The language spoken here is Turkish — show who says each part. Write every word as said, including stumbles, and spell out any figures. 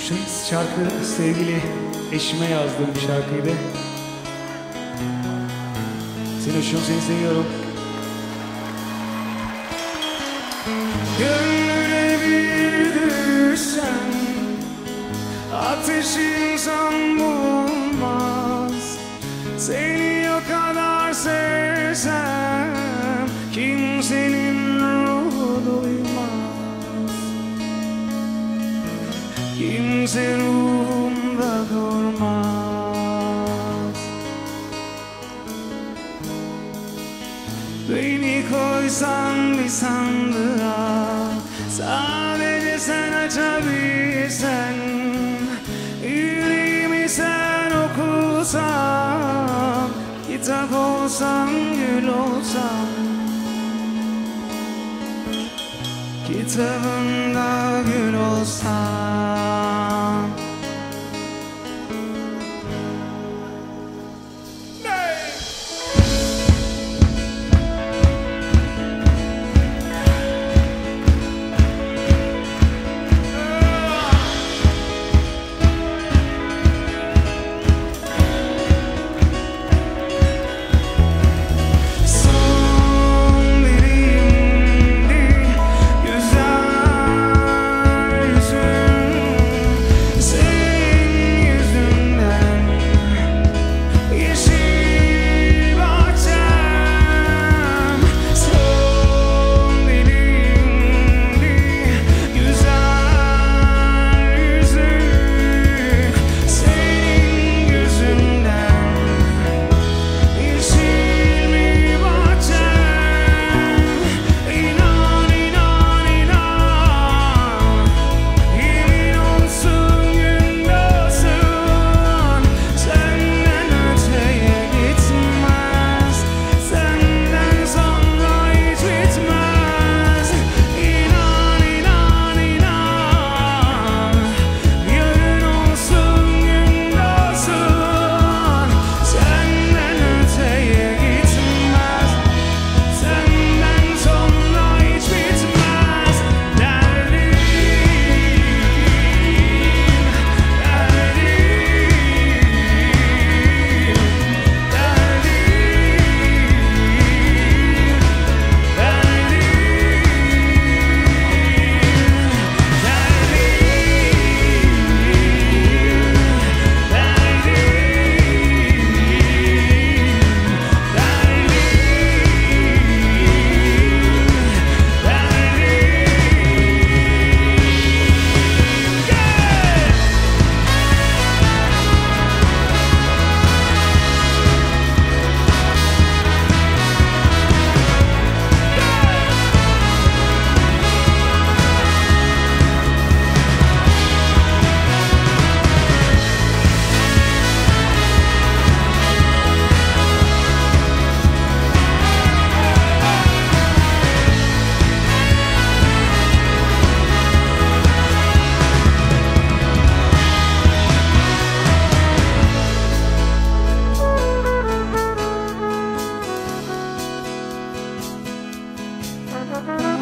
Speaker 1: Şu şarkı sevgili eşime yazdığım bir şarkıydı. Seni hoşum, seni seviyorum. Gönlüne bir düşen ateşin san bulmaz. Seni o kadar sevsem kimsenin ruhu duymaz. Kimse ruhumda durmaz. Beni koysan bir sandığa, sadece sen açabilsen, yüreğimi sen okusan, kitap olsan, gül olsan, kitabında gül olsan.
Speaker 2: Thank you.